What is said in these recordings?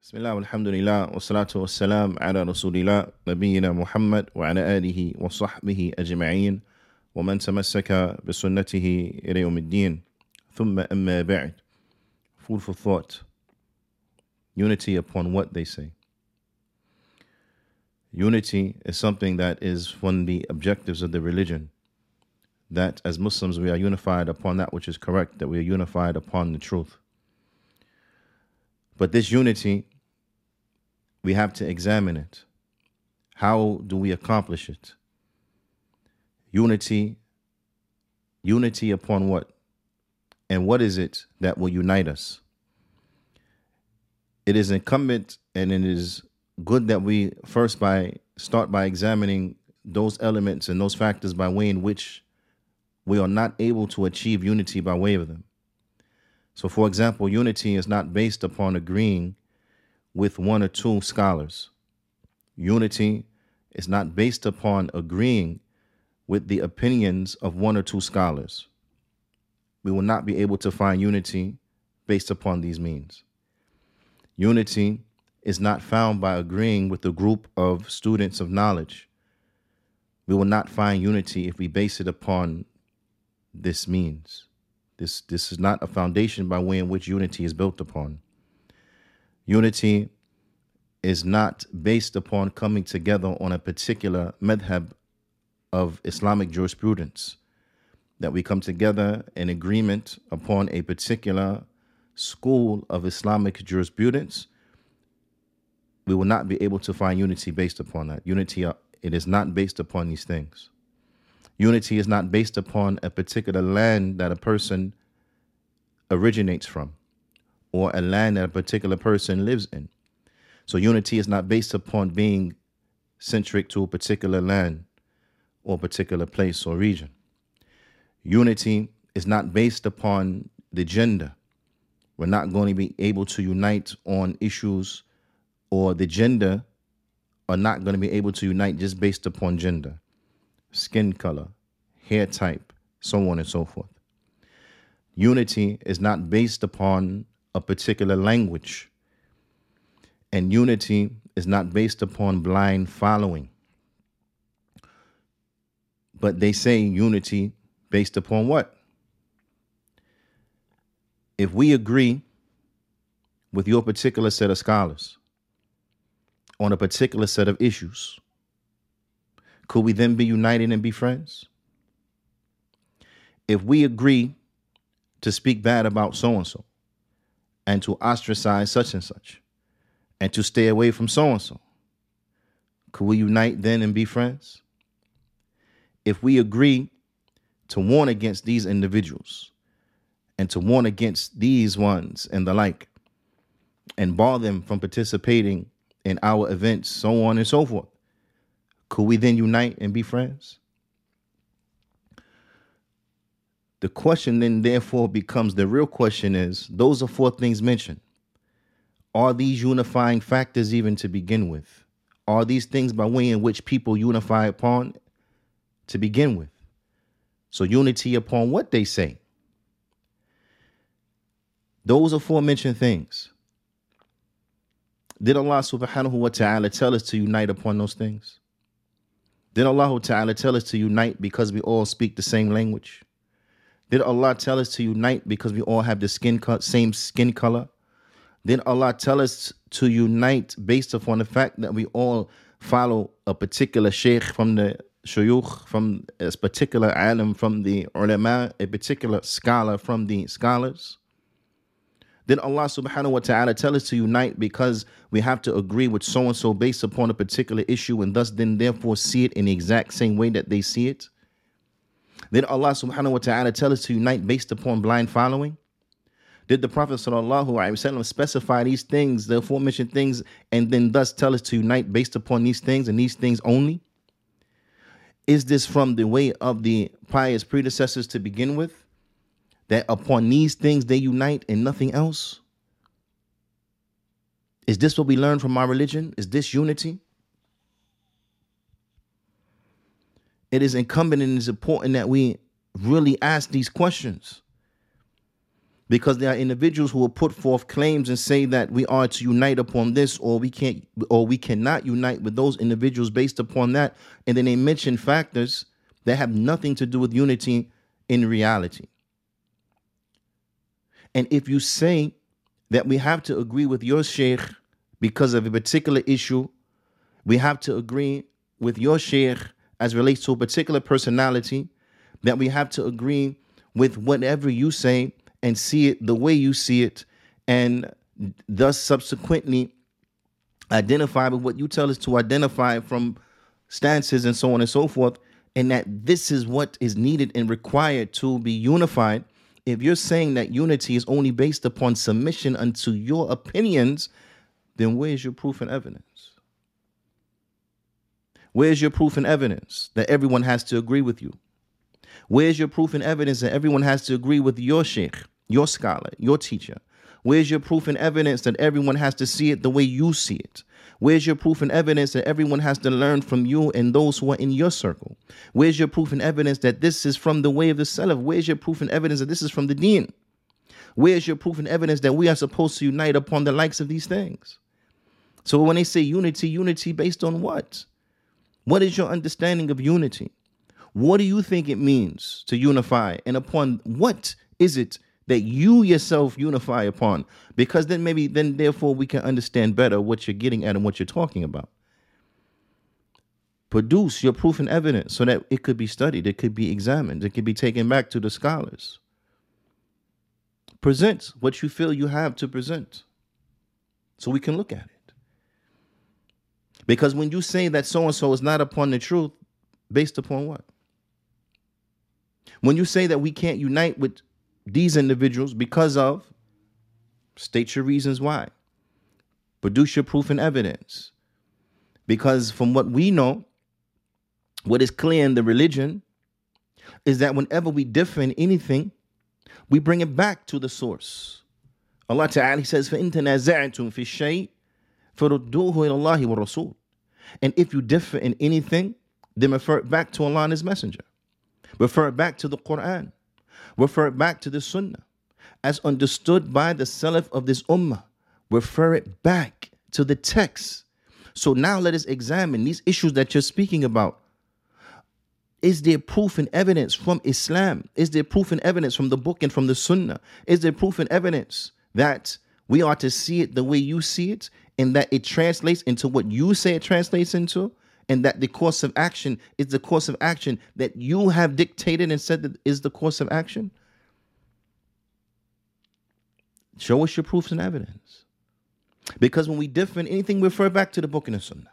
Bismillah, alhamdulillah, wa salatu wa salam ala rasulillah, nabiyyina Muhammad wa ala alihi wa sahbihi ajma'een, wa man tamassaka bi sunnatihi ila yawmiddin. Thumma amma ba'd. Food for thought. Unity upon what they say. Unity is something that is one of the objectives of the religion. That as Muslims we are unified upon that which is correct, that we are unified upon the truth. But this unity, we have to examine it. How do we accomplish it? Unity upon what? And what is it that will unite us? It is incumbent and it is good that we first start by examining those elements and those factors by way in which we are not able to achieve unity by way of them. So, for example, unity is not based upon agreeing with one or two scholars. Unity is not based upon agreeing with the opinions of one or two scholars. We will not be able to find unity based upon these means. Unity is not found by agreeing with a group of students of knowledge. We will not find unity if we base it upon this means. This is not a foundation by way in which unity is built upon. Unity is not based upon coming together on a particular madhab of Islamic jurisprudence, that we come together in agreement upon a particular school of Islamic jurisprudence. We will not be able to find unity based upon that. Unity, it is not based upon these things. Unity is not based upon a particular land that a person originates from, or a land that a particular person lives in. So unity is not based upon being centric to a particular land or particular place or region. Unity is not based upon the gender. We're not going to be able to unite on issues, or the gender are not going to be able to unite just based upon gender, skin color, hair type, so on and so forth. Unity is not based upon a particular language. And unity is not based upon blind following. But they say unity based upon what? If we agree with your particular set of scholars on a particular set of issues, could we then be united and be friends? If we agree to speak bad about so-and-so and to ostracize such and such and to stay away from so-and-so, could we unite then and be friends? If we agree to warn against these individuals and to warn against these ones and the like, and bar them from participating in our events, so on and so forth, could we then unite and be friends? The question then therefore becomes, the real question is, those are four things mentioned. Are these unifying factors even to begin with? Are these things by way in which people unify upon to begin with? So unity upon what they say. Those aforementioned things. Did Allah subhanahu wa ta'ala tell us to unite upon those things? Did Allah ta'ala tell us to unite because we all speak the same language? Did Allah tell us to unite because we all have the same skin color? Did Allah tell us to unite based upon the fact that we all follow a particular sheikh from the shuyukh, from a particular alim from the ulama, a particular scholar from the scholars? Did Allah subhanahu wa ta'ala tell us to unite because we have to agree with so-and-so based upon a particular issue and thus then therefore see it in the exact same way that they see it? Did Allah subhanahu wa ta'ala tell us to unite based upon blind following? Did the Prophet sallallahu alaihi wasallam specify these things, the aforementioned things, and then thus tell us to unite based upon these things and these things only? Is this from the way of the pious predecessors to begin with, that upon these things they unite and nothing else? Is this what we learn from our religion? Is this unity? It is incumbent and it is important that we really ask these questions. Because there are individuals who will put forth claims and say that we are to unite upon this, or we cannot unite with those individuals based upon that. And then they mention factors that have nothing to do with unity in reality. And if you say that we have to agree with your sheikh because of a particular issue, we have to agree with your sheikh as relates to a particular personality, that we have to agree with whatever you say and see it the way you see it, and thus subsequently identify with what you tell us to identify from stances and so on and so forth, and that this is what is needed and required to be unified. If you're saying that unity is only based upon submission unto your opinions, then where's your proof and evidence? Where's your proof and evidence that everyone has to agree with you? Where's your proof and evidence that everyone has to agree with your sheikh, your scholar, your teacher? Where's your proof and evidence that everyone has to see it the way you see it? Where's your proof and evidence that everyone has to learn from you and those who are in your circle? Where's your proof and evidence that this is from the way of the Salaf? Where's your proof and evidence that this is from the Deen? Where's your proof and evidence that we are supposed to unite upon the likes of these things? So when they say unity, unity based on what? What is your understanding of unity? What do you think it means to unify? And upon what is it that you yourself unify upon? Because then therefore we can understand better what you're getting at and what you're talking about. Produce your proof and evidence so that it could be studied, it could be examined, it could be taken back to the scholars. Present what you feel you have to present so we can look at it. Because when you say that so-and-so is not upon the truth, based upon what? When you say that we can't unite with these individuals because of, state your reasons why. Produce your proof and evidence. Because from what we know, what is clear in the religion is that whenever we differ in anything, we bring it back to the source. Allah Ta'ala says, فَإِن تَنَازَعْتُمْ فِي الشَّيْءِ فَرُدُّوهُ إِلَى اللَّهِ وَالرَّسُولِ. And if you differ in anything, then refer it back to Allah and His Messenger. Refer it back to the Quran. Refer it back to the Sunnah. As understood by the Salaf of this Ummah. Refer it back to the text. So now let us examine these issues that you're speaking about. Is there proof and evidence from Islam? Is there proof and evidence from the book and from the Sunnah? Is there proof and evidence that we are to see it the way you see it, and that it translates into what you say it translates into, and that the course of action is the course of action that you have dictated and said that is the course of action? Show us your proofs and evidence. Because when we differ in anything, we refer back to the book and the Sunnah.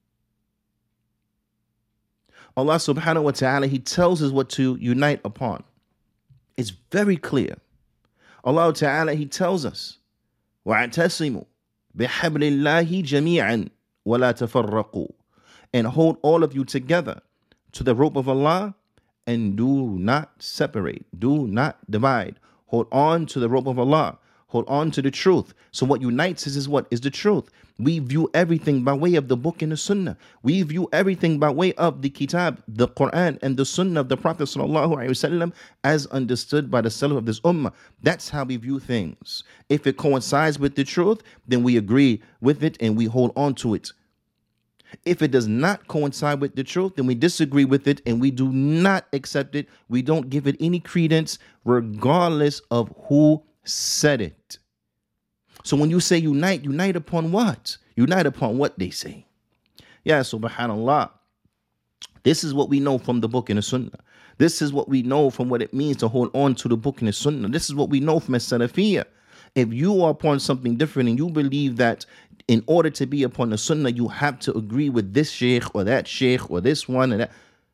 Allah subhanahu wa ta'ala, He tells us what to unite upon. It's very clear. Allah ta'ala, He tells us, وَاعْتَصِمُوا بِحَبْلِ اللَّهِ جَمِيعًا وَلَا تَفَرَّقُوا. And hold all of you together to the rope of Allah and do not separate, do not divide. Hold on to the rope of Allah. Hold on to the truth. So what unites us is what? Is the truth. We view everything by way of the book and the Sunnah. We view everything by way of the Kitab, the Quran, and the Sunnah of the Prophet ﷺ as understood by the Salaf of this Ummah. That's how we view things. If it coincides with the truth, then we agree with it and we hold on to it. If it does not coincide with the truth, then we disagree with it and we do not accept it. We don't give it any credence, regardless of who said it. So when you say unite, unite upon what? Unite upon what they say. Yeah, subhanallah. This is what we know from the book and the Sunnah. This is what we know from what it means to hold on to the book and the Sunnah. This is what we know from as-Salafiyya. If you are upon something different and you believe that in order to be upon the Sunnah, you have to agree with this sheikh or this one and that.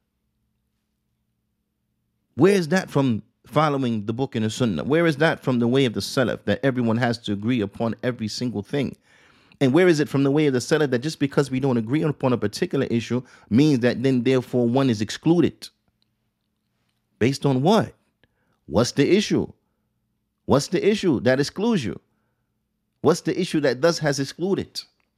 Where is that from following the book and the Sunnah? Where is that from the way of the Salaf that everyone has to agree upon every single thing? And where is it from the way of the Salaf that just because we don't agree upon a particular issue means that then therefore one is excluded? Based on what? What's the issue? What's the issue that excludes you? What's the issue that thus has excluded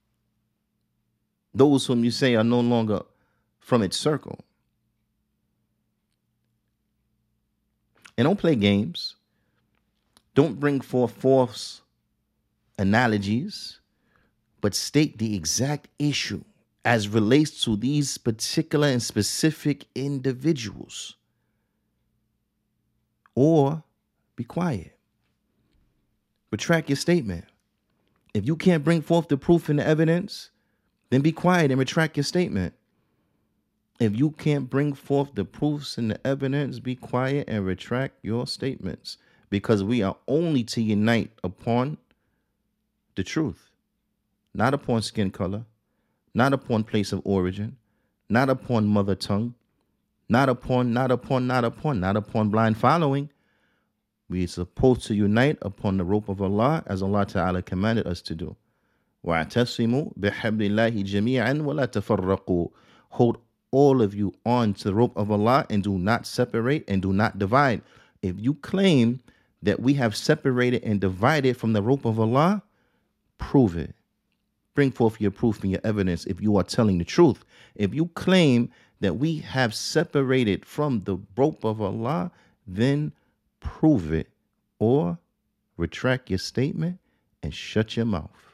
those whom you say are no longer from its circle? And don't play games. Don't bring forth false analogies, but state the exact issue as relates to these particular and specific individuals. Or be quiet. Retract your statement. If you can't bring forth the proof and the evidence, then be quiet and retract your statement. If you can't bring forth the proofs and the evidence, be quiet and retract your statements. Because we are only to unite upon the truth, not upon skin color, not upon place of origin, not upon mother tongue, not upon blind following. We are supposed to unite upon the rope of Allah as Allah Ta'ala commanded us to do. وَاعْتَصِمُوا بِحَبْلِ اللَّهِ جَمِيعًا وَلَا تَفَرَّقُوا. Hold all of you on to the rope of Allah and do not separate and do not divide. If you claim that we have separated and divided from the rope of Allah, prove it. Bring forth your proof and your evidence if you are telling the truth. If you claim that we have separated from the rope of Allah, then prove it or retract your statement and shut your mouth.